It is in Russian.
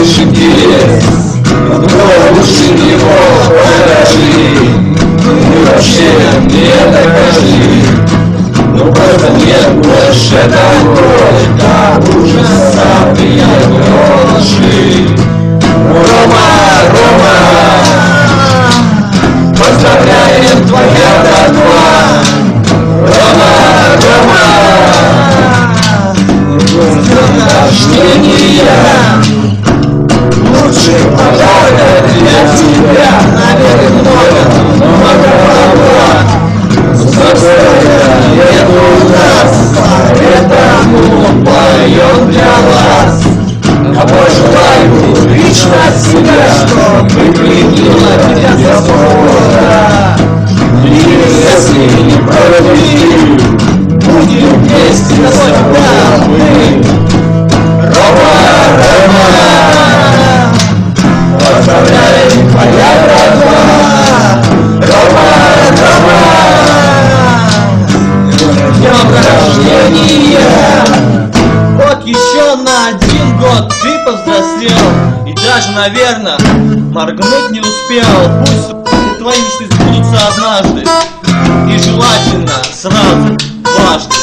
шаги, но лучше его покажи. Ну вообще мне докажи. Ну просто нет больше такой, до ужаса приятной лжи. Рома, Рома, поздравляем, твоя братва. Рома, Рома, с днем рождения. Лучший подарок для тебя. Наверное, много нету у нас, поэтому поем для вас. А пожелаю лично себя, чтобы пленила тебя свобода. И если не провели, будем вместе навсегда мы. Рома, Рома, поздравляем, твоя братва. Рома, Рома, с днем рождения. Вот еще на 1 год ты повзрослел, и даже, наверное, моргнуть не успел. Пусть твои мечты сбудутся однажды, и желательно сразу, дважды.